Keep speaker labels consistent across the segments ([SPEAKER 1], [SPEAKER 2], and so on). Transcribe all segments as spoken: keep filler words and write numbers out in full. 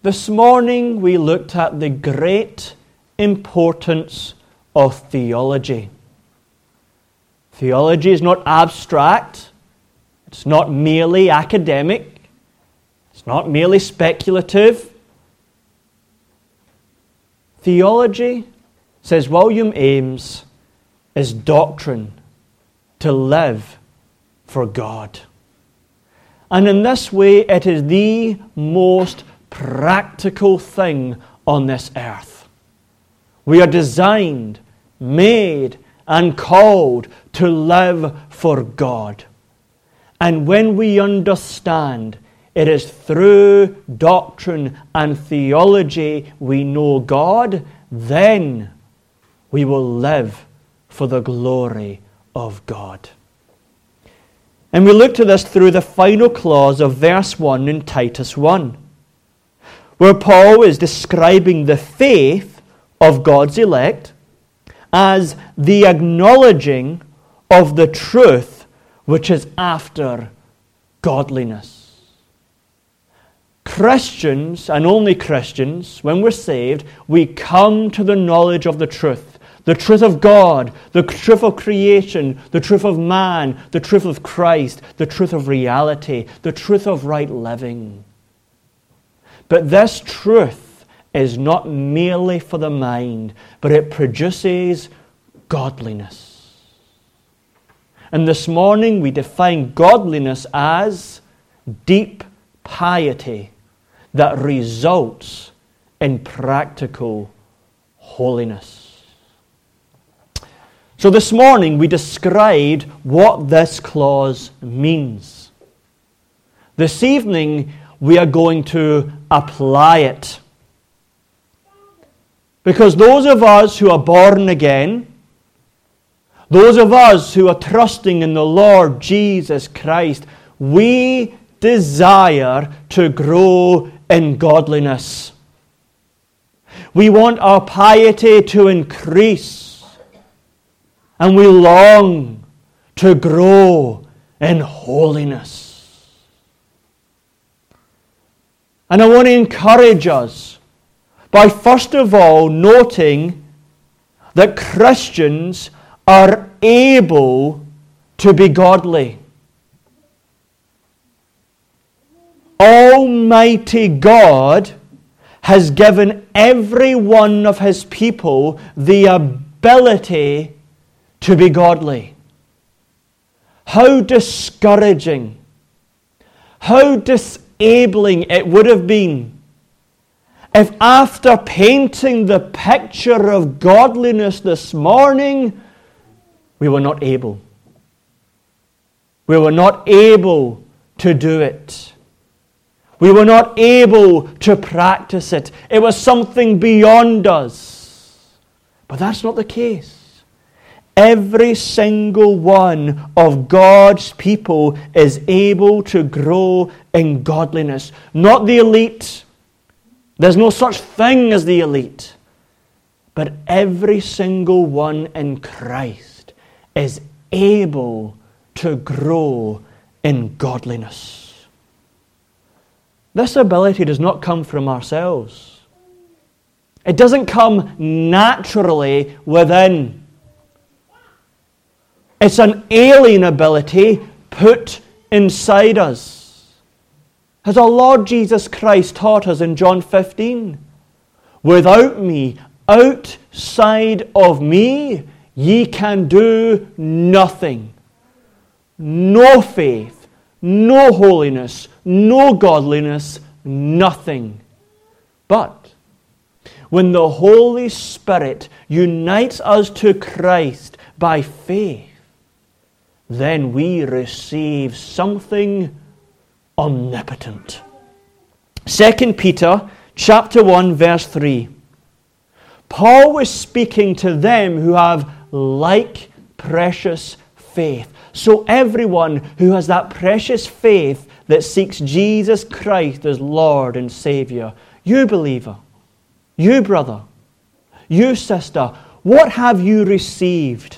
[SPEAKER 1] This morning we looked at the great importance of theology. Theology is not abstract. It's not merely academic. It's not merely speculative. Theology, says William Ames, is doctrine to live for God. And in this way, it is the most practical thing on this earth. We are designed, made, and called to live for God. And when we understand it is through doctrine and theology we know God, then we will live for the glory of God. And we look to this through the final clause of verse one in Titus one, where Paul is describing the faith of God's elect as the acknowledging of the truth which is after godliness. Christians, and only Christians, when we're saved, we come to the knowledge of the truth. The truth of God, the truth of creation, the truth of man, the truth of Christ, the truth of reality, the truth of right living. But this truth is not merely for the mind, but it produces godliness. And this morning we define godliness as deep piety that results in practical holiness. So this morning we described what this clause means. This evening we are going to apply it. Because those of us who are born again, those of us who are trusting in the Lord Jesus Christ, we desire to grow in godliness. We want our piety to increase, and we long to grow in holiness. And I want to encourage us by first of all noting that Christians are able to be godly. Almighty God has given every one of His people the ability to be godly. How discouraging, how disabling it would have been if after painting the picture of godliness this morning, we were not able. We were not able to do it. We were not able to practice it. It was something beyond us. But that's not the case. Every single one of God's people is able to grow in godliness. Not the elite. There's no such thing as the elite. But every single one in Christ is able to grow in godliness. This ability does not come from ourselves. It doesn't come naturally within. It's an alien ability put inside us. As our Lord Jesus Christ taught us in John fifteen, without me, outside of me, ye can do nothing. No faith, no holiness, no godliness, nothing. But when the Holy Spirit unites us to Christ by faith, then we receive something omnipotent. Second Peter chapter one verse three. Paul was speaking to them who have like precious faith. So everyone who has that precious faith that seeks Jesus Christ as Lord and Savior, you believer, you brother, you sister, what have you received?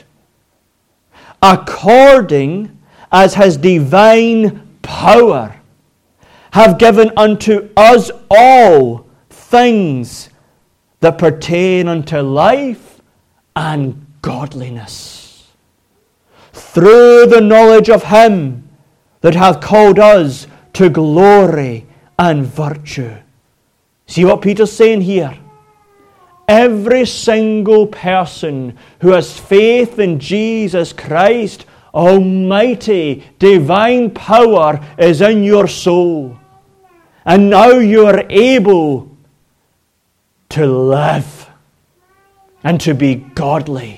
[SPEAKER 1] According as His divine power have given unto us all things that pertain unto life and godliness, through the knowledge of Him that hath called us to glory and virtue. See what Peter's saying here? Every single person who has faith in Jesus Christ, almighty, divine power is in your soul. And now you are able to live and to be godly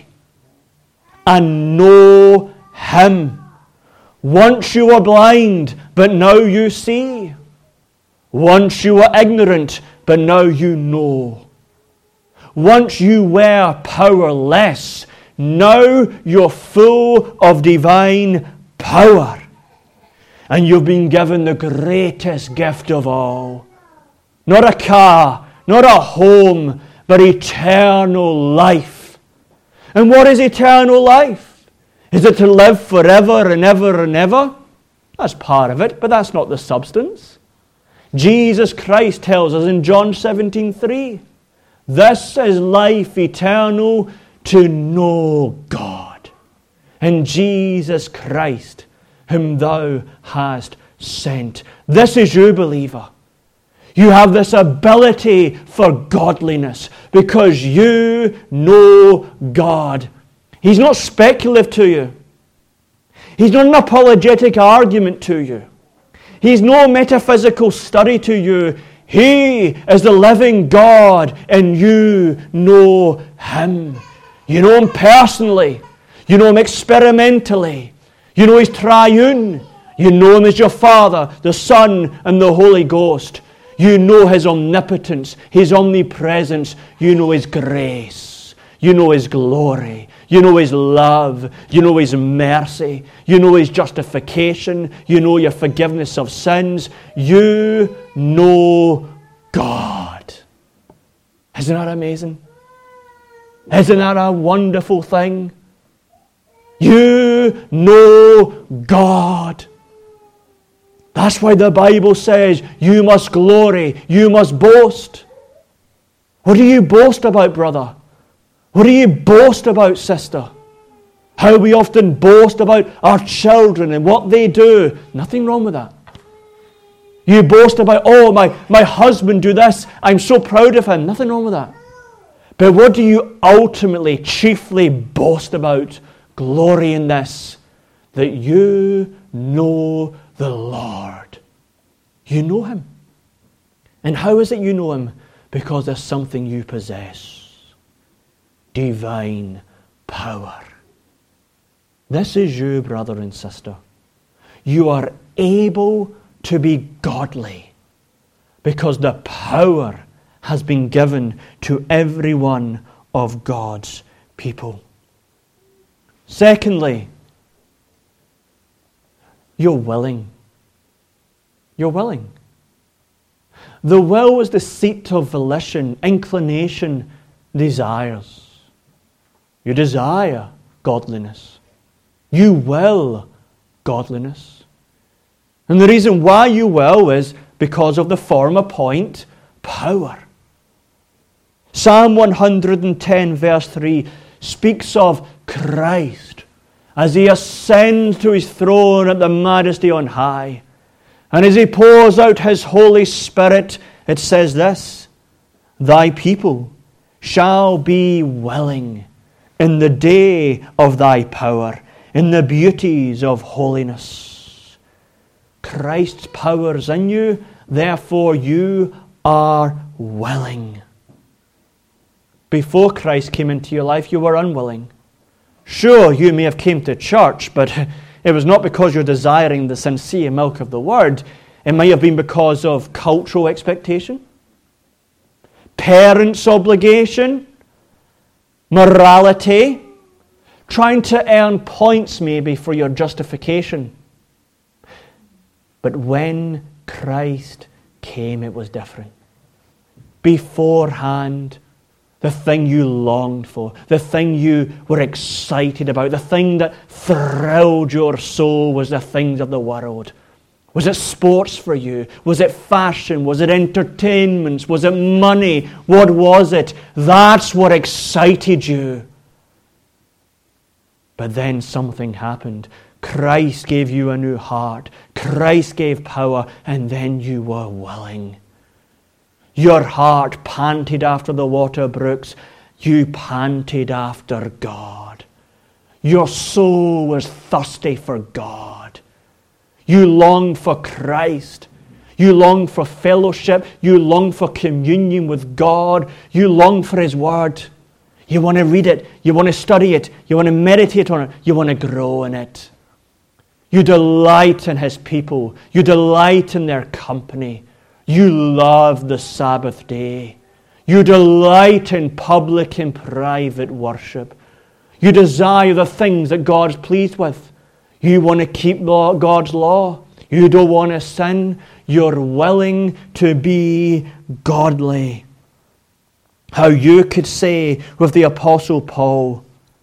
[SPEAKER 1] and know Him. Once you were blind, but now you see. Once you were ignorant, but now you know. Once you were powerless, now you're full of divine power. And you've been given the greatest gift of all. Not a car, not a home, but eternal life. And what is eternal life? Is it to live forever and ever and ever? That's part of it, but that's not the substance. Jesus Christ tells us in John seventeen three, this is life eternal, to know God and Jesus Christ, whom thou hast sent. This is you, believer. You have this ability for godliness because you know God. He's not speculative to you. He's not an apologetic argument to you. He's no metaphysical study to you. He is the living God, and you know Him. You know Him personally. You know Him experimentally. You know He's triune. You know Him as your Father, the Son, and the Holy Ghost. You know His omnipotence, His omnipresence. You know His grace. You know His glory. You know His love. You know His mercy. You know His justification. You know your forgiveness of sins. You know God. Isn't that amazing? Isn't that a wonderful thing? You know God. That's why the Bible says you must glory, you must boast. What do you boast about, brother? What do you boast about, sister? How we often boast about our children and what they do. Nothing wrong with that. You boast about, oh, my, my husband do this. I'm so proud of him. Nothing wrong with that. But what do you ultimately, chiefly boast about? Glory in this, that you know the Lord. You know Him. And how is it you know Him? Because there's something you possess. Divine power. This is you, brother and sister. You are able to be godly because the power has been given to every one of God's people. Secondly, you're willing. You're willing. The will is the seat of volition, inclination, desires. You desire godliness. You will godliness. And the reason why you will is because of the former point, power. Psalm one hundred ten verse three speaks of Christ as He ascends to His throne at the majesty on high. And as He pours out His Holy Spirit, it says this, Thy people shall be willing in the day of Thy power, in the beauties of holiness. Christ's power is in you, therefore you are willing. Before Christ came into your life, you were unwilling. Sure, you may have came to church, but it was not because you're desiring the sincere milk of the Word. It might have been because of cultural expectation, parents' obligation, morality, trying to earn points maybe for your justification. But when Christ came, it was different. Beforehand, the thing you longed for, the thing you were excited about, the thing that thrilled your soul was the things of the world. Was it sports for you? Was it fashion? Was it entertainment? Was it money? What was it? That's what excited you. But then something happened. Christ gave you a new heart. Christ gave power, and then you were willing. Your heart panted after the water brooks. You panted after God. Your soul was thirsty for God. You longed for Christ. You longed for fellowship. You longed for communion with God. You longed for His Word. You want to read it. You want to study it. You want to meditate on it. You want to grow in it. You delight in His people. You delight in their company. You love the Sabbath day. You delight in public and private worship. You desire the things that God's pleased with. You want to keep God's law. You don't want to sin. You're willing to be godly. How you could say with the Apostle Paul,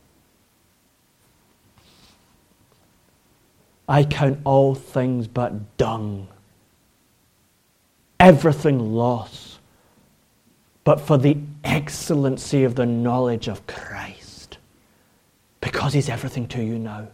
[SPEAKER 1] I count all things but dung, everything lost, but for the excellency of the knowledge of Christ, because He's everything to you now.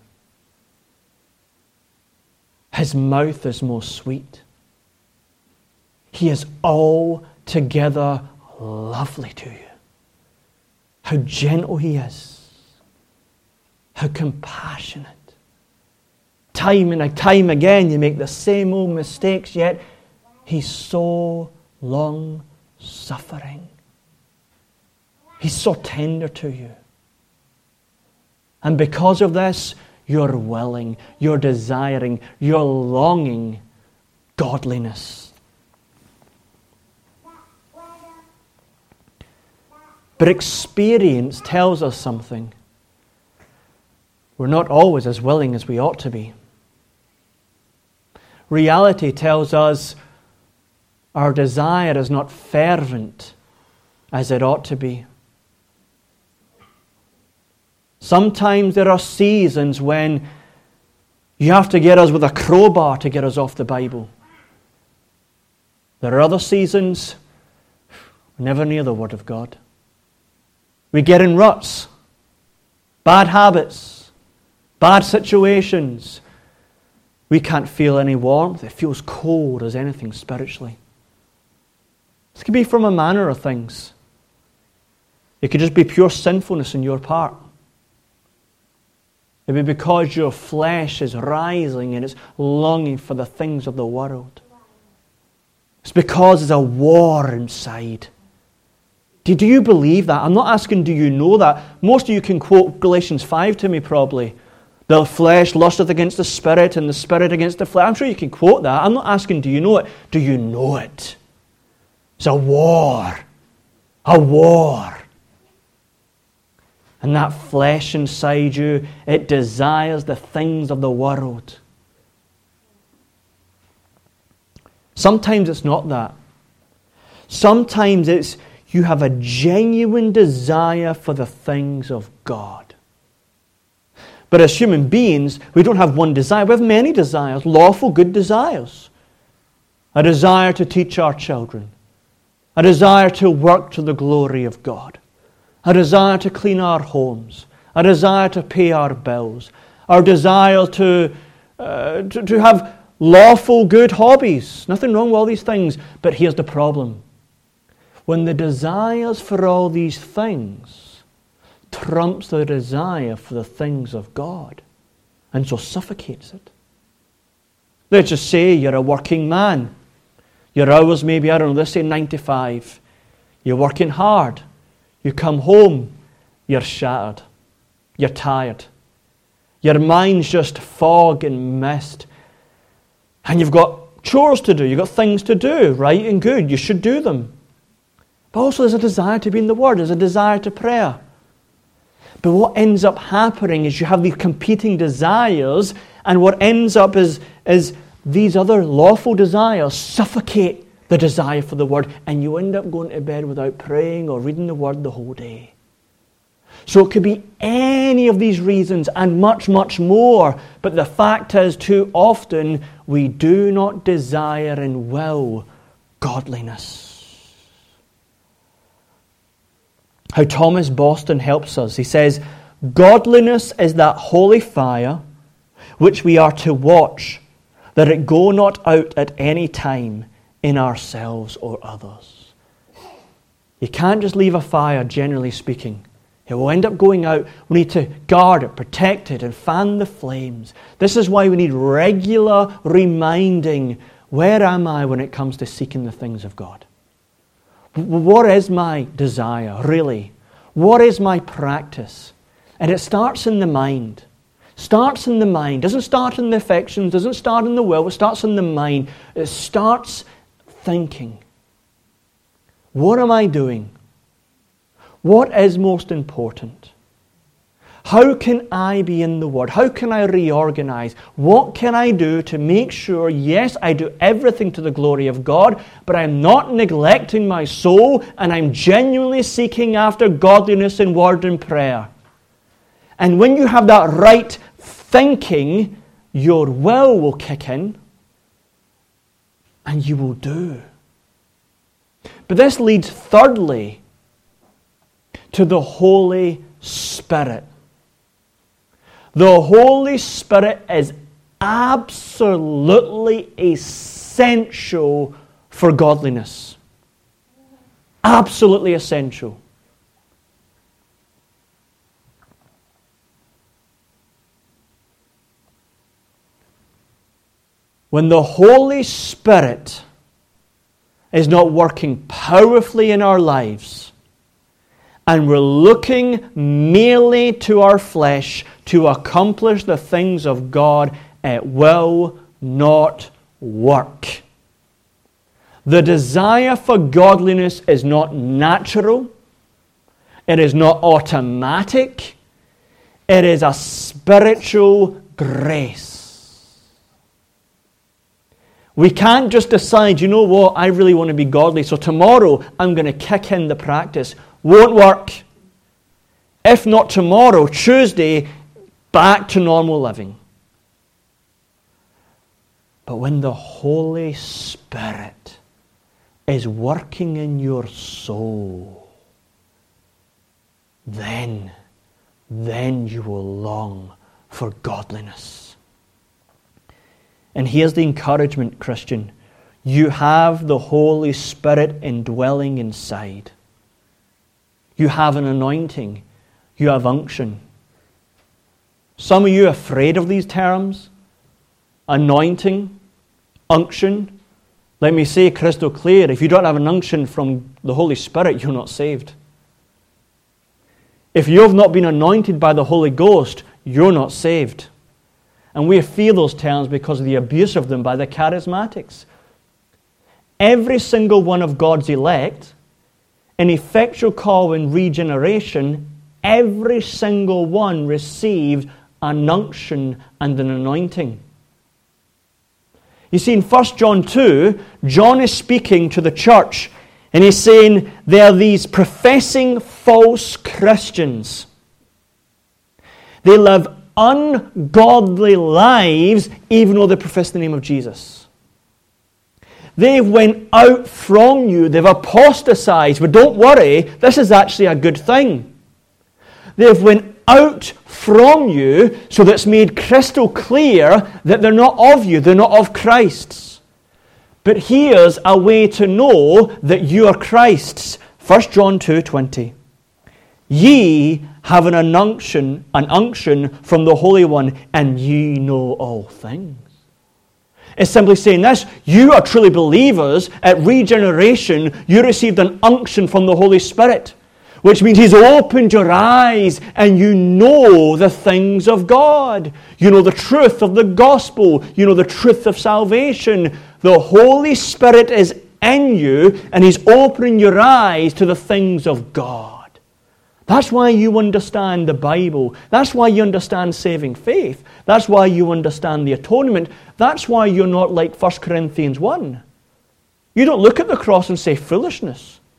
[SPEAKER 1] His mouth is most sweet. He is altogether lovely to you. How gentle He is. How compassionate. Time and time again you make the same old mistakes, yet He's so long-suffering. He's so tender to you. And because of this, you're willing, you're desiring, you're longing godliness. But experience tells us something. We're not always as willing as we ought to be. Reality tells us our desire is not fervent as it ought to be. Sometimes there are seasons when you have to get us with a crowbar to get us off the Bible. There are other seasons we're never near the Word of God. We get in ruts, bad habits, bad situations. We can't feel any warmth. It feels cold as anything spiritually. This could be from a manner of things. It could just be pure sinfulness on your part. It would be because your flesh is rising and it's longing for the things of the world. It's because there's a war inside. Do, do you believe that? I'm not asking, do you know that? Most of you can quote Galatians five to me probably. The flesh lusteth against the spirit and the spirit against the flesh. I'm sure you can quote that. I'm not asking, do you know it? Do you know it? It's a war. A war. And that flesh inside you, it desires the things of the world. Sometimes it's not that. Sometimes it's you have a genuine desire for the things of God. But as human beings, we don't have one desire. We have many desires, lawful good desires. A desire to teach our children. A desire to work to the glory of God. A desire to clean our homes. A desire to pay our bills. Our desire to, uh, to, to have lawful good hobbies. Nothing wrong with all these things. But here's the problem. When the desires for all these things trumps the desire for the things of God, and so suffocates it. Let's just say you're a working man. Your hours maybe, I don't know, let's say nine to five. You're working hard. You come home, you're shattered. You're tired. Your mind's just fog and mist. And you've got chores to do. You've got things to do, right and good. You should do them. But also there's a desire to be in the Word. There's a desire to pray. But what ends up happening is you have these competing desires, and what ends up is, is these other lawful desires suffocate the desire for the Word, and you end up going to bed without praying or reading the Word the whole day. So it could be any of these reasons and much, much more. But the fact is, too often we do not desire and will godliness. How Thomas Boston helps us. He says, godliness is that holy fire which we are to watch, that it go not out at any time in ourselves or others. You can't just leave a fire, generally speaking. It will end up going out. We need to guard it, protect it, and fan the flames. This is why we need regular reminding, where am I when it comes to seeking the things of God? What is my desire, really? What is my practice? And it starts in the mind. Starts in the mind. Doesn't start in the affections, doesn't start in the will, it starts in the mind. It starts thinking. What am I doing? What is most important? How can I be in the Word? How can I reorganize? What can I do to make sure, yes, I do everything to the glory of God, but I'm not neglecting my soul and I'm genuinely seeking after godliness in word and prayer? And when you have that right thinking, your will will kick in and you will do. But this leads, thirdly, to the Holy Spirit. The Holy Spirit is absolutely essential for godliness. Absolutely essential. When the Holy Spirit is not working powerfully in our lives, and we're looking merely to our flesh to accomplish the things of God, it will not work. The desire for godliness is not natural. It is not automatic. It is a spiritual grace. We can't just decide, you know what, I really want to be godly, so tomorrow I'm going to kick in the practice. Won't work. If not tomorrow, Tuesday, back to normal living. But when the Holy Spirit is working in your soul, then, then you will long for godliness. And here's the encouragement, Christian. You have the Holy Spirit indwelling inside. You have an anointing. You have unction. Some of you are afraid of these terms. Anointing, unction. Let me say crystal clear, if you don't have an unction from the Holy Spirit, you're not saved. If you have not been anointed by the Holy Ghost, you're not saved. And we fear those terms because of the abuse of them by the charismatics. Every single one of God's elect, in effectual call and regeneration, every single one received an unction and an anointing. You see, in First John two, John is speaking to the church, and he's saying there are these professing false Christians. They live ungodly lives, even though they profess the name of Jesus. They've went out from you. They've apostatized. But don't worry, this is actually a good thing. They've went out from you, so that it's made crystal clear that they're not of you. They're not of Christ's. But here's a way to know that you are Christ's. First John two twenty. Ye have an unction, an unction from the Holy One, and ye know all things. It's simply saying this: you are truly believers. At regeneration, you received an unction from the Holy Spirit, which means He's opened your eyes and you know the things of God. You know the truth of the gospel. You know the truth of salvation. The Holy Spirit is in you and He's opening your eyes to the things of God. That's why you understand the Bible. That's why you understand saving faith. That's why you understand the atonement. That's why you're not like First Corinthians one. You don't look at the cross and say foolishness.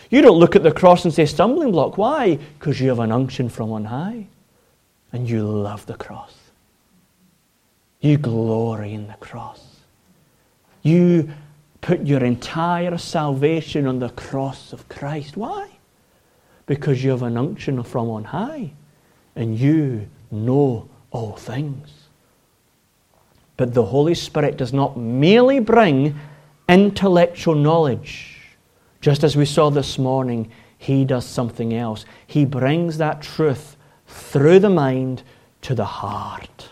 [SPEAKER 1] You don't look at the cross and say, stumbling block. Why? Because you have an unction from on high. And you love the cross. You glory in the cross. You put your entire salvation on the cross of Christ. Why? Because you have an unction from on high. And you know all things. But the Holy Spirit does not merely bring intellectual knowledge. Just as we saw this morning, He does something else. He brings that truth through the mind to the heart.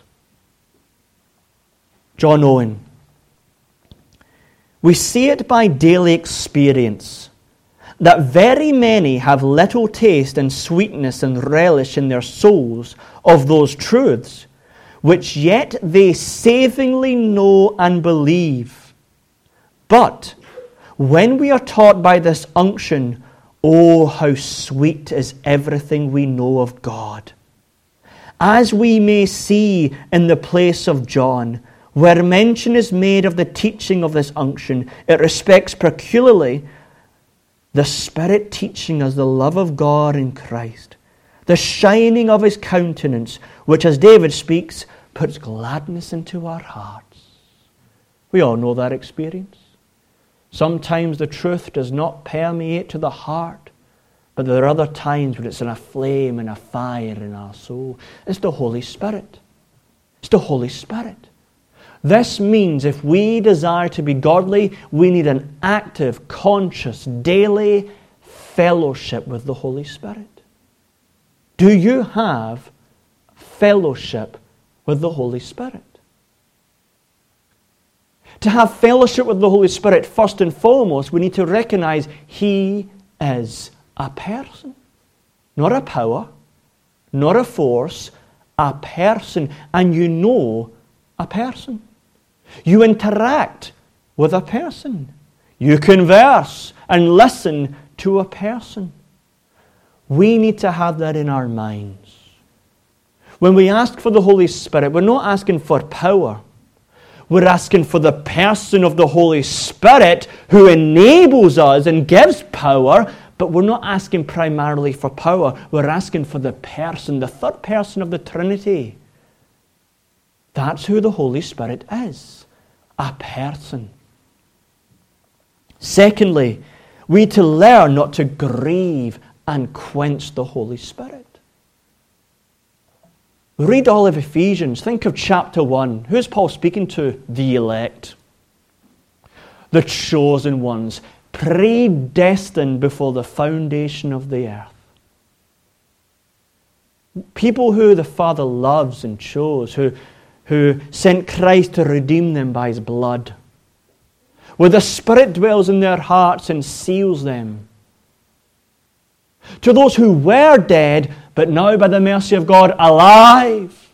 [SPEAKER 1] John Owen. We see it by daily experience that very many have little taste and sweetness and relish in their souls of those truths, which yet they savingly know and believe. But when we are taught by this unction, oh, how sweet is everything we know of God. As we may see in the place of John, where mention is made of the teaching of this unction, it respects peculiarly the Spirit teaching us the love of God in Christ, the shining of His countenance, which, as David speaks, puts gladness into our hearts. We all know that experience. Sometimes the truth does not permeate to the heart, but there are other times when it's in a flame and a fire in our soul. It's the Holy Spirit. It's the Holy Spirit. This means if we desire to be godly, we need an active, conscious, daily fellowship with the Holy Spirit. Do you have fellowship with the Holy Spirit? To have fellowship with the Holy Spirit, first and foremost, we need to recognize He is a person. Not a power, not a force, a person. And you know a person. You interact with a person. You converse and listen to a person. We need to have that in our minds. When we ask for the Holy Spirit, we're not asking for power. We're asking for the person of the Holy Spirit who enables us and gives power, but we're not asking primarily for power. We're asking for the person, the third person of the Trinity. That's who the Holy Spirit is, a person. Secondly, we need to learn not to grieve and quench the Holy Spirit. Read all of Ephesians. Think of chapter one. Who's Paul speaking to? The elect. The chosen ones. Predestined before the foundation of the earth. People who the Father loves and chose. Who, who sent Christ to redeem them by His blood. Where the Spirit dwells in their hearts and seals them. To those who were dead, but now by the mercy of God, alive.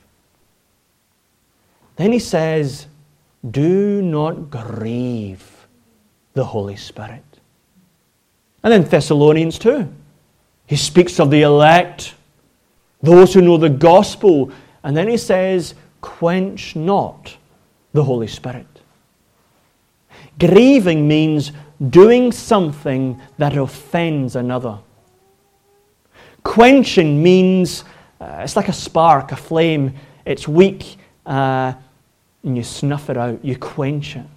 [SPEAKER 1] Then he says, do not grieve the Holy Spirit. And then Thessalonians two. He speaks of the elect, those who know the gospel. And then he says, quench not the Holy Spirit. Grieving means doing something that offends another. Quenching means, uh, it's like a spark, a flame. It's weak, uh, and you snuff it out. You quench it.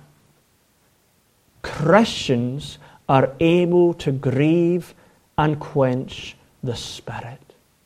[SPEAKER 1] Christians are able to grieve and quench the Spirit.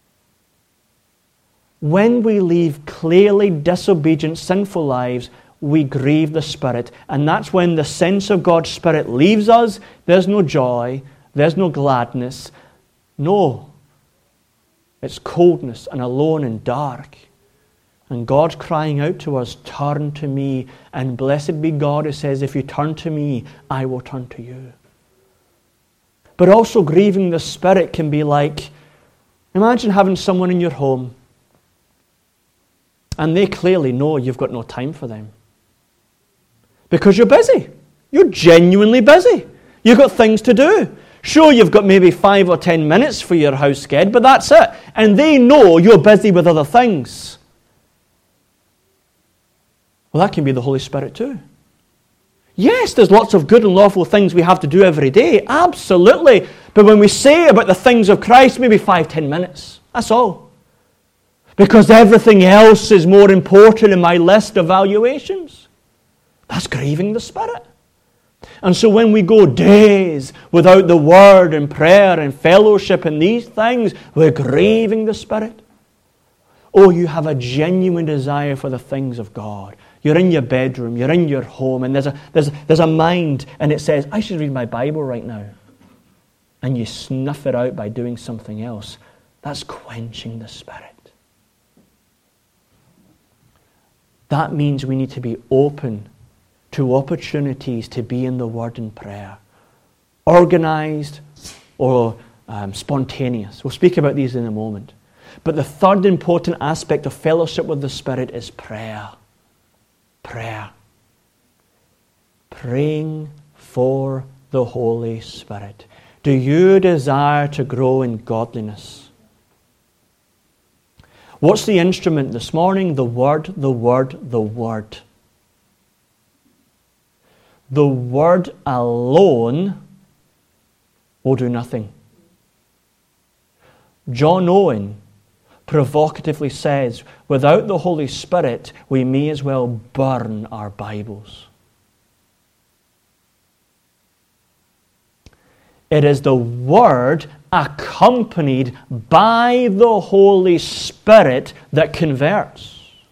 [SPEAKER 1] When we live clearly disobedient, sinful lives, we grieve the Spirit. And that's when the sense of God's Spirit leaves us. There's no joy. There's no gladness. No. It's coldness and alone and dark. And God's crying out to us, turn to me. And blessed be God who says, if you turn to me, I will turn to you. But also grieving the Spirit can be like, imagine having someone in your home and they clearly know you've got no time for them. Because you're busy. You're genuinely busy. You've got things to do. Sure, you've got maybe five or ten minutes for your house sked, but that's it. And they know you're busy with other things. Well, that can be the Holy Spirit too. Yes, there's lots of good and lawful things we have to do every day. Absolutely. But when we say about the things of Christ, maybe five, ten minutes. That's all. Because everything else is more important in my list of valuations. That's grieving the Spirit. And so when we go days without the Word and prayer and fellowship and these things, we're grieving the Spirit. Oh, you have a genuine desire for the things of God. You're in your bedroom, you're in your home, and there's a, there's, there's a mind, and it says, I should read my Bible right now. And you snuff it out by doing something else. That's quenching the Spirit. That means we need to be open to opportunities to be in the Word and prayer. Organized or um, spontaneous. We'll speak about these in a moment. But the third important aspect of fellowship with the Spirit is prayer. Prayer. Praying for the Holy Spirit. Do you desire to grow in godliness? What's the instrument this morning? The Word, the Word, the Word. The Word alone will do nothing. John Owen provocatively says, without the Holy Spirit, we may as well burn our Bibles. It is the Word accompanied by the Holy Spirit that converts.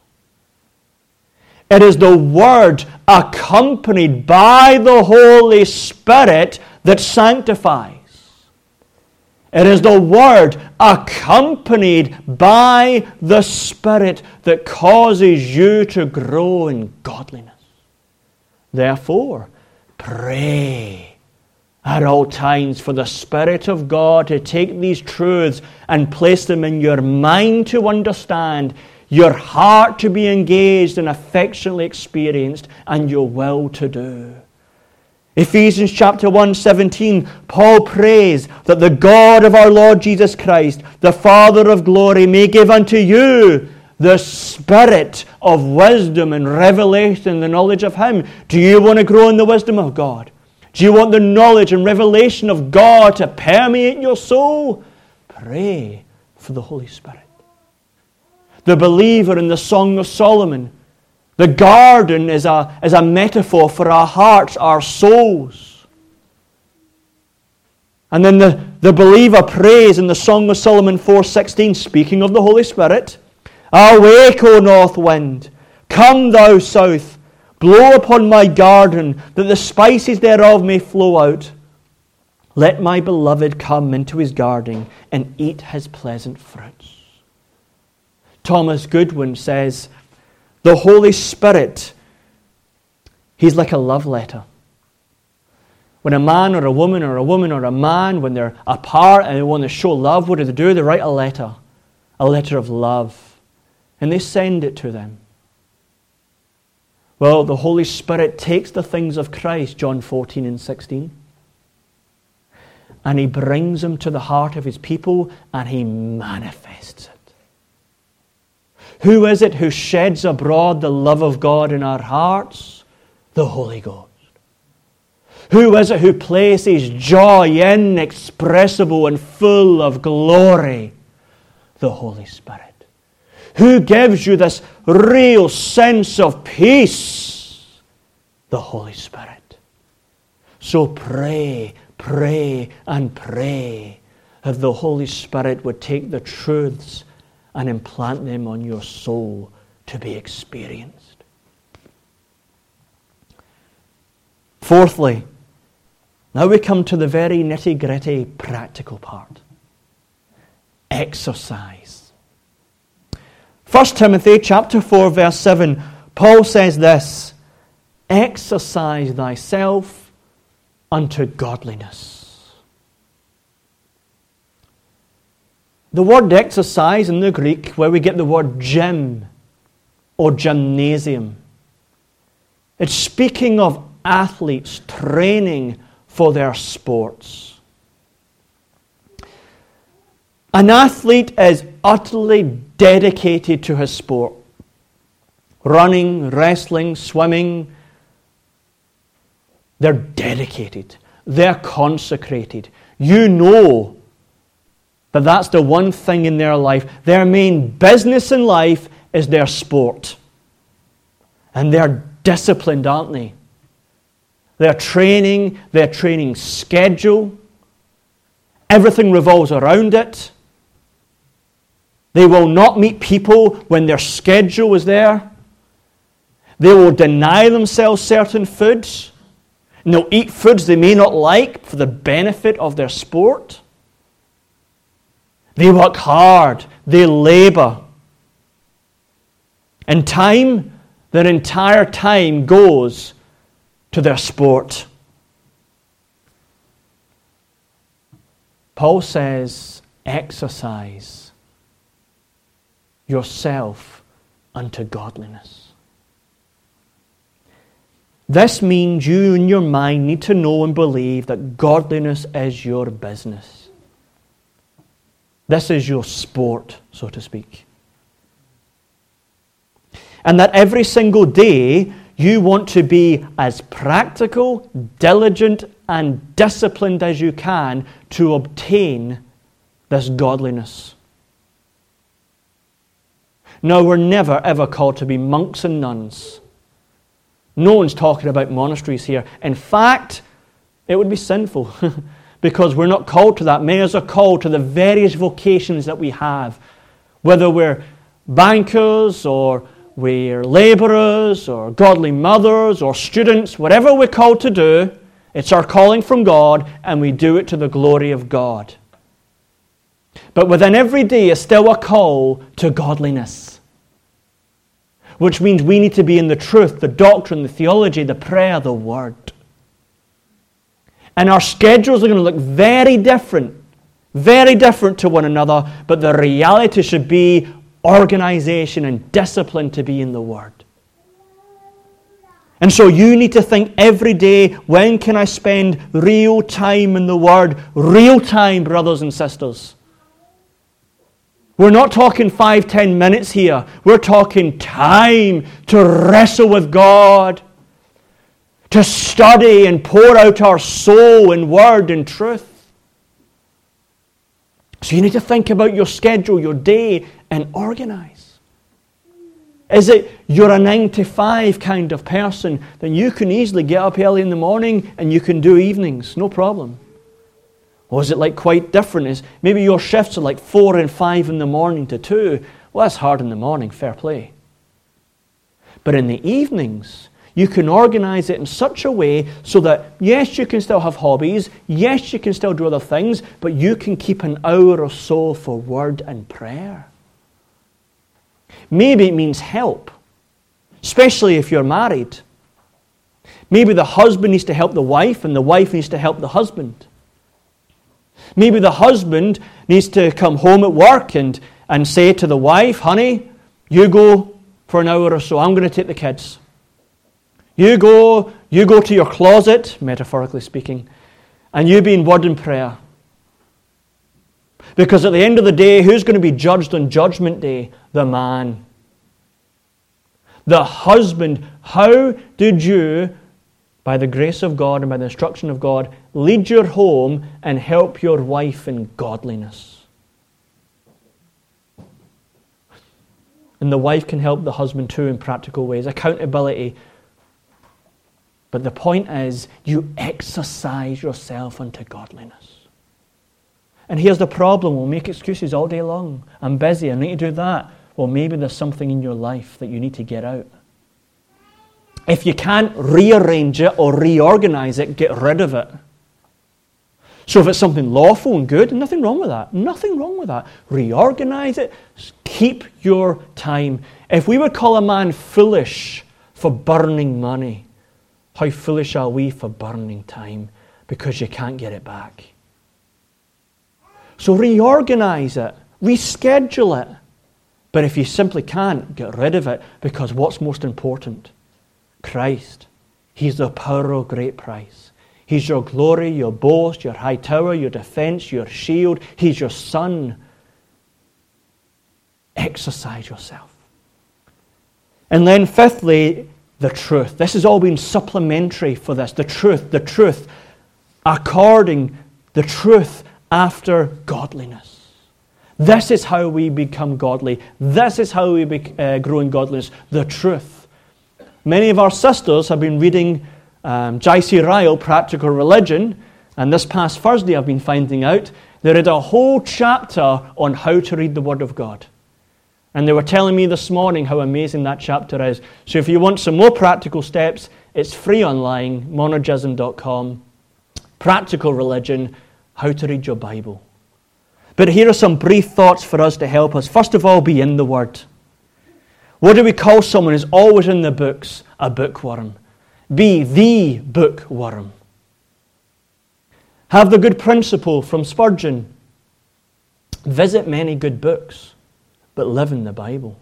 [SPEAKER 1] It is the Word accompanied by the Holy Spirit that sanctifies. It is the Word accompanied by the Spirit that causes you to grow in godliness. Therefore, pray at all times for the Spirit of God to take these truths and place them in your mind to understand, your heart to be engaged and affectionately experienced, and your will to do. Ephesians chapter one, seventeen, Paul prays that the God of our Lord Jesus Christ, the Father of glory, may give unto you the spirit of wisdom and revelation and the knowledge of Him. Do you want to grow in the wisdom of God? Do you want the knowledge and revelation of God to permeate your soul? Pray for the Holy Spirit. The believer in the Song of Solomon, the garden is a, is a metaphor for our hearts, our souls. And then the, the believer prays in the Song of Solomon four sixteen, speaking of the Holy Spirit, awake, O north wind, come thou south, blow upon my garden, that the spices thereof may flow out. Let my beloved come into his garden and eat his pleasant fruits. Thomas Goodwin says, the Holy Spirit, He's like a love letter. When a man or a woman or a woman or a man, when they're apart and they want to show love, what do they do? They write a letter. A letter of love. And they send it to them. Well, the Holy Spirit takes the things of Christ, John fourteen and sixteen, and He brings them to the heart of His people and He manifests it. Who is it who sheds abroad the love of God in our hearts? The Holy Ghost. Who is it who places joy inexpressible and full of glory? The Holy Spirit. Who gives you this real sense of peace? The Holy Spirit. So pray, pray, and pray that the Holy Spirit would take the truths and implant them on your soul to be experienced. Fourthly, now we come to the very nitty-gritty practical part. Exercise. First Timothy chapter four, verse seven, Paul says this, exercise thyself unto godliness. The word exercise in the Greek, where we get the word gym or gymnasium, it's speaking of athletes training for their sports. An athlete is utterly dedicated to his sport. Running, wrestling, swimming, they're dedicated. They're consecrated. You know that that's the one thing in their life. Their main business in life is their sport. And they're disciplined, aren't they? Their training, their training schedule, everything revolves around it. They will not meet people when their schedule is there. They will deny themselves certain foods. And they'll eat foods they may not like for the benefit of their sport. They work hard. They labor. And time, their entire time goes to their sport. Paul says, exercise yourself unto godliness. This means you in your mind need to know and believe that godliness is your business. This is your sport, so to speak. And that every single day you want to be as practical, diligent, and disciplined as you can to obtain this godliness. Now, we're never ever called to be monks and nuns. No one's talking about monasteries here. In fact, it would be sinful because we're not called to that. Many of us are called to the various vocations that we have, whether we're bankers or we're labourers or godly mothers or students, whatever we're called to do, it's our calling from God, and we do it to the glory of God. But within every day is still a call to godliness, which means we need to be in the truth, the doctrine, the theology, the prayer, the word. And our schedules are going to look very different, very different to one another, but the reality should be organization and discipline to be in the Word. And so you need to think every day, when can I spend real time in the Word? Real time, brothers and sisters. We're not talking five, ten minutes here. We're talking time to wrestle with God, to study and pour out our soul in word and truth. So you need to think about your schedule, your day, and organize. Is it you're a nine to five kind of person? Then you can easily get up early in the morning and you can do evenings, no problem. Or is it like quite different? Is maybe your shifts are like four and five in the morning to two. Well, that's hard in the morning, fair play. But in the evenings, you can organize it in such a way so that, yes, you can still have hobbies, yes, you can still do other things, but you can keep an hour or so for word and prayer. Maybe it means help, especially if you're married. Maybe the husband needs to help the wife and the wife needs to help the husband. Maybe the husband needs to come home at work and, and say to the wife, honey, you go for an hour or so, I'm going to take the kids. You go, you go to your closet, metaphorically speaking, and you be in word and prayer. Because at the end of the day, who's going to be judged on Judgment Day? The man. The husband. How did you, by the grace of God and by the instruction of God, lead your home and help your wife in godliness? And the wife can help the husband too in practical ways. Accountability. But the point is, you exercise yourself unto godliness. And here's the problem. We'll make excuses all day long. I'm busy. I need to do that. Well, maybe there's something in your life that you need to get out. If you can't rearrange it or reorganize it, get rid of it. So if it's something lawful and good, nothing wrong with that. Nothing wrong with that. Reorganize it. Keep your time. If we would call a man foolish for burning money, how foolish are we for burning time? Because you can't get it back. So reorganize it. Reschedule it. But if you simply can't, get rid of it, because what's most important? Christ. He's the power of great price. He's your glory, your boast, your high tower, your defense, your shield. He's your son. Exercise yourself. And then fifthly, the truth. This has all been supplementary for this. The truth, the truth. according the truth after godliness. This is how we become godly. This is how we be, uh, grow in godliness, the truth. Many of our sisters have been reading um, J C Ryle, Practical Religion, and this past Thursday I've been finding out they read a whole chapter on how to read the Word of God. And they were telling me this morning how amazing that chapter is. So if you want some more practical steps, it's free online, monergism dot com. Practical Religion, how to read your Bible. But here are some brief thoughts for us to help us. First of all, be in the Word. What do we call someone who's always in the books? A bookworm. Be the bookworm. Have the good principle from Spurgeon. Visit many good books, but live in the Bible.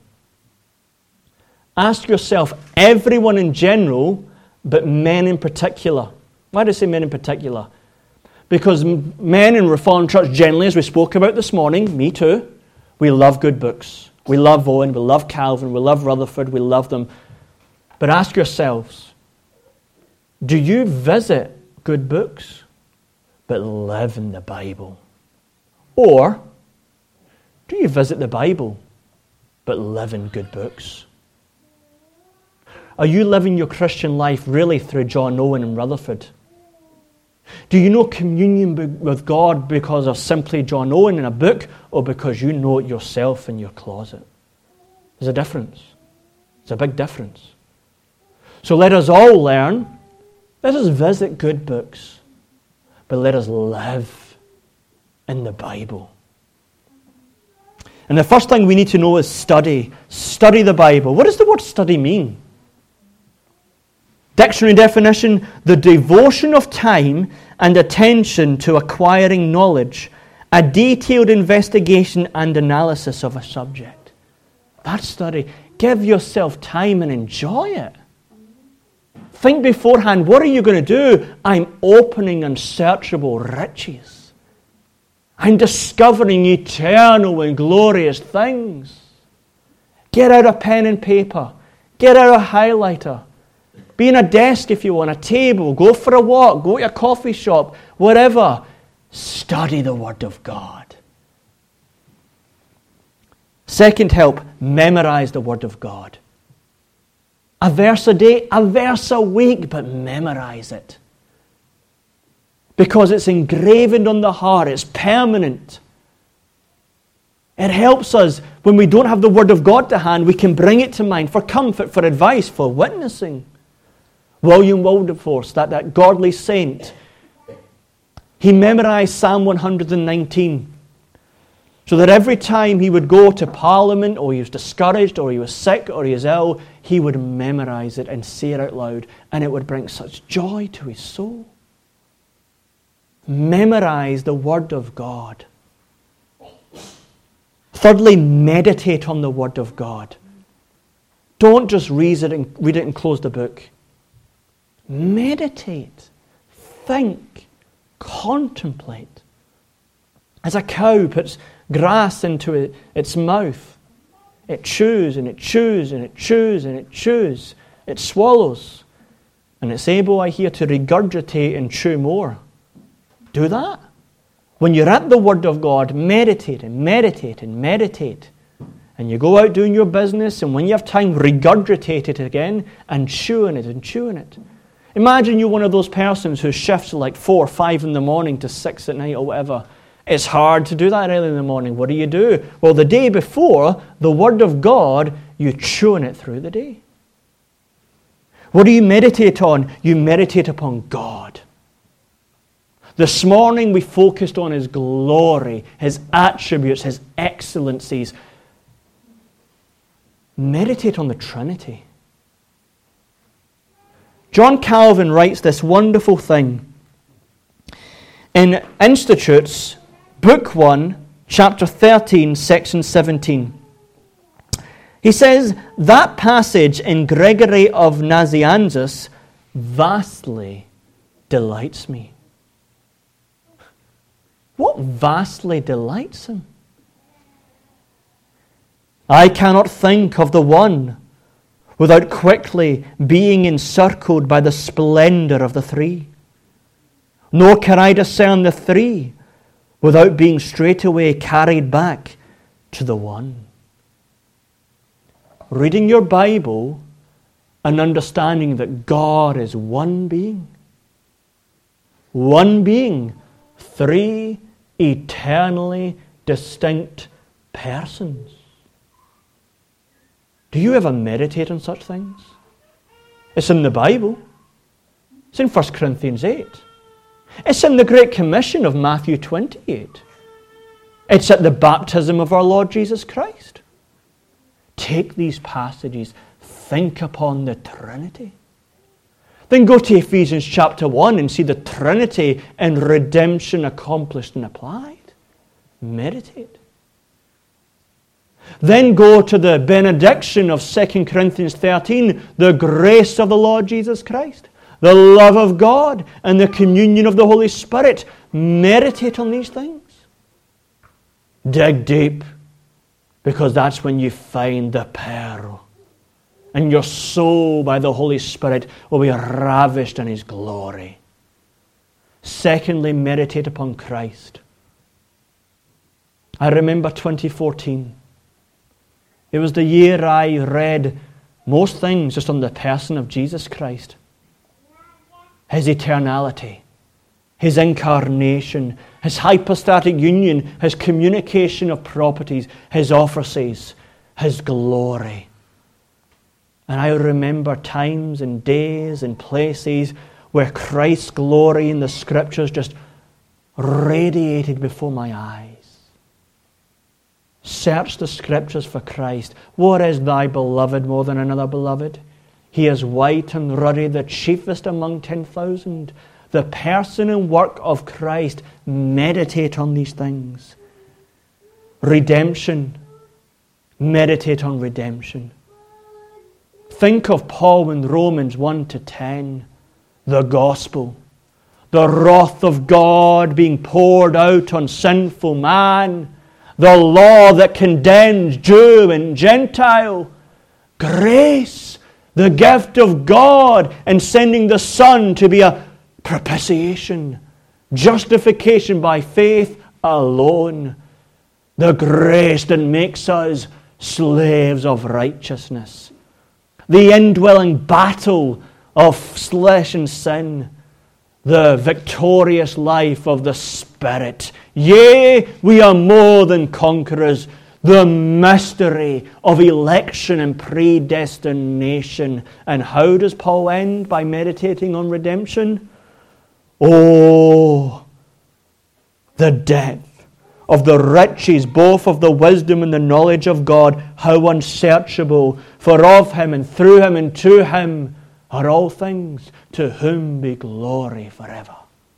[SPEAKER 1] Ask yourself, everyone in general, but men in particular. Why do I say men in particular? Because men in Reformed Church generally, as we spoke about this morning, me too, we love good books. We love Owen, we love Calvin, we love Rutherford, we love them. But ask yourselves, do you visit good books, but live in the Bible? Or do you visit the Bible, but live in good books? Are you living your Christian life really through John Owen and Rutherford? Do you know communion with God because of simply John Owen in a book, or because you know it yourself in your closet? There's a difference. There's a big difference. So let us all learn. Let us visit good books, but let us live in the Bible. And the first thing we need to know is study. Study the Bible. What does the word study mean? Dictionary definition: the devotion of time and attention to acquiring knowledge, a detailed investigation and analysis of a subject. That's study. Give yourself time and enjoy it. Think beforehand, what are you going to do? I'm opening unsearchable riches. I'm discovering eternal and glorious things. Get out a pen and paper. Get out a highlighter. Be in a desk if you want, a table. Go for a walk. Go to a coffee shop. Whatever. Study the Word of God. Second help, memorize the Word of God. A verse a day, a verse a week, but memorize it. Because it's engraved on the heart. It's permanent. It helps us when we don't have the Word of God to hand. We can bring it to mind for comfort, for advice, for witnessing. William Wilberforce, that, that godly saint, he memorized Psalm one hundred nineteen. So that every time he would go to Parliament, or he was discouraged, or he was sick, or he was ill, he would memorize it and say it out loud, and it would bring such joy to his soul. Memorize the Word of God. Thirdly, meditate on the Word of God. Don't just read it and, read it and close the book. Meditate. Think. Contemplate. As a cow puts grass into it, its mouth, it chews and it chews and it chews and it chews. It swallows. And it's able, I hear, to regurgitate and chew more. Do that. When you're at the Word of God, meditate and meditate and meditate. And you go out doing your business, and when you have time, regurgitate it again and chewing it and chewing it. Imagine you're one of those persons who shifts like four or five in the morning to six at night or whatever. It's hard to do that early in the morning. What do you do? Well, the day before, the Word of God, you're chewing it through the day. What do you meditate on? You meditate upon God. This morning we focused on His glory, His attributes, His excellencies. Meditate on the Trinity. John Calvin writes this wonderful thing in Institutes, Book one, Chapter thirteen, Section seventeen. He says, that passage in Gregory of Nazianzus vastly delights me. What vastly delights him? I cannot think of the one without quickly being encircled by the splendor of the three. Nor can I discern the three without being straightway carried back to the one. Reading your Bible and understanding that God is one being. One being, three eternally distinct persons. Do you ever meditate on such things? It's in the Bible. It's in First Corinthians eight. It's in the Great Commission of Matthew twenty-eight. It's at the baptism of our Lord Jesus Christ. Take these passages, think upon the Trinity. Then go to Ephesians chapter one and see the Trinity and redemption accomplished and applied. Meditate. Then go to the benediction of Second Corinthians thirteen, the grace of the Lord Jesus Christ, the love of God, and the communion of the Holy Spirit. Meditate on these things. Dig deep, because that's when you find the pearl. And your soul, by the Holy Spirit, will be ravished in His glory. Secondly, meditate upon Christ. I remember twenty fourteen. It was the year I read most things just on the person of Jesus Christ. His eternality, His incarnation, His hypostatic union, His communication of properties, His offices, His glory. And I remember times and days and places where Christ's glory in the Scriptures just radiated before my eyes. Search the Scriptures for Christ. What is thy beloved more than another beloved? He is white and ruddy, the chiefest among ten thousand. The person and work of Christ. Meditate on these things. Redemption. Meditate on redemption. Think of Paul in Romans one to ten. The gospel. The wrath of God being poured out on sinful man. The law that condemns Jew and Gentile. Grace, the gift of God in sending the Son to be a propitiation. Justification by faith alone. The grace that makes us slaves of righteousness. The indwelling battle of flesh and sin. The victorious life of the Spirit. Yea, we are more than conquerors. The mystery of election and predestination. And how does Paul end by meditating on redemption? Oh, the depth of the riches, both of the wisdom and the knowledge of God, how unsearchable. For of Him and through Him and to Him are all things, to whom be glory forever.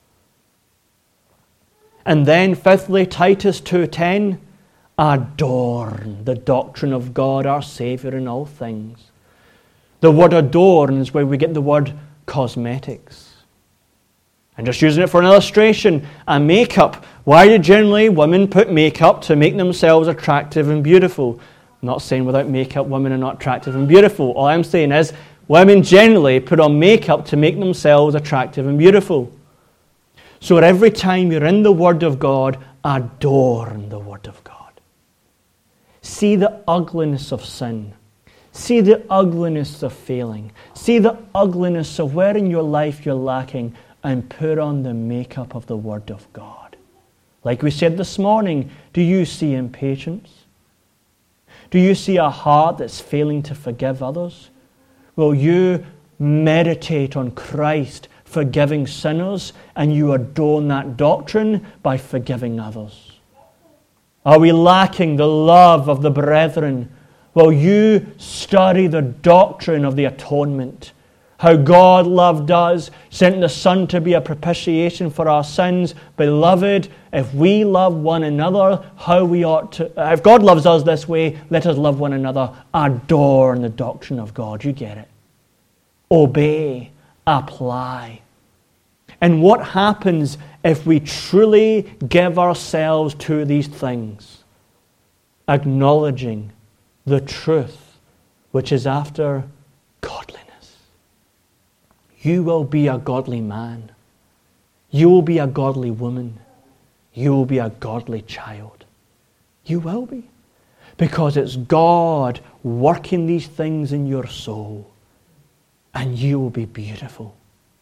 [SPEAKER 1] And then fifthly, Titus two ten, adorn the doctrine of God our Saviour in all things. The word adorn is where we get the word cosmetics. And just using it for an illustration, a makeup. Why do generally women put makeup? To make themselves attractive and beautiful. I'm not saying without makeup women are not attractive and beautiful. All I'm saying is women generally put on makeup to make themselves attractive and beautiful. So every time you're in the Word of God, adorn the Word of God. See the ugliness of sin. See the ugliness of failing. See the ugliness of where in your life you're lacking, and put on the makeup of the Word of God. Like we said this morning, do you see impatience? Do you see a heart that's failing to forgive others? Will you meditate on Christ forgiving sinners, and you adorn that doctrine by forgiving others? Are we lacking the love of the brethren? Will you study the doctrine of the atonement? How God loved us, sent the Son to be a propitiation for our sins. Beloved, if we love one another, how we ought to, if God loves us this way, let us love one another. Adorn the doctrine of God. You get it. Obey. Apply. And what happens if we truly give ourselves to these things? Acknowledging the truth which is after godliness. You will be a godly man. You will be a godly woman. You will be a godly child. You will be. Because it's God working these things in your soul. And you will be beautiful.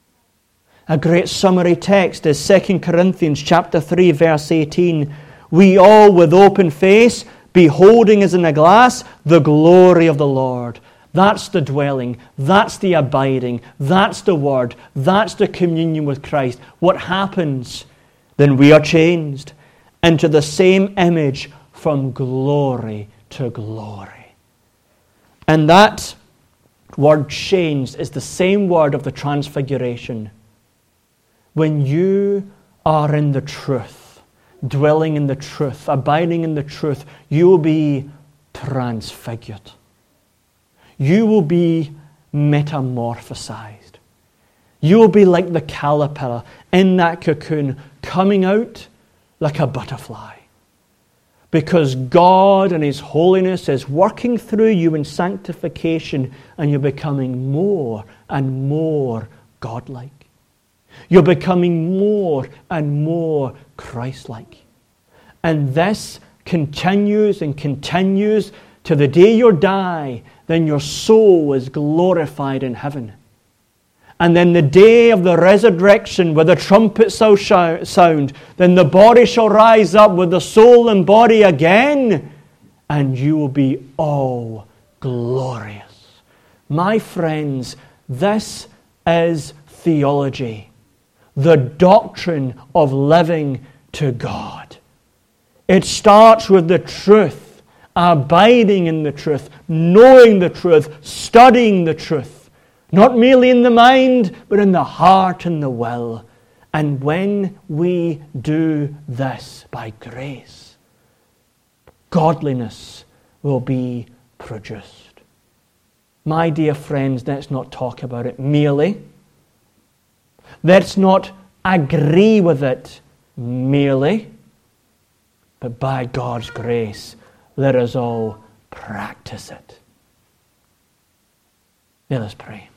[SPEAKER 1] A great summary text is Second Corinthians chapter three, verse eighteen. We all with open face, beholding as in a glass the glory of the Lord. That's the dwelling. That's the abiding. That's the word. That's the communion with Christ. What happens? Then we are changed into the same image from glory to glory. And that word changed is the same word of the transfiguration. When you are in the truth, dwelling in the truth, abiding in the truth, you will be transfigured. You will be metamorphosized. You will be like the caterpillar in that cocoon, coming out like a butterfly. Because God and His holiness is working through you in sanctification, and you're becoming more and more godlike. You're becoming more and more Christ-like. And this continues and continues to the day you die. Then your soul is glorified in heaven. And then the day of the resurrection, where the trumpet shall sound, then the body shall rise up with the soul and body again, and you will be all glorious. My friends, this is theology, the doctrine of living to God. It starts with the truth, abiding in the truth, knowing the truth, studying the truth. Not merely in the mind, but in the heart and the will. And when we do this by grace, godliness will be produced. My dear friends, let's not talk about it merely. Let's not agree with it merely. But by God's grace, let us all practice it. Let us pray.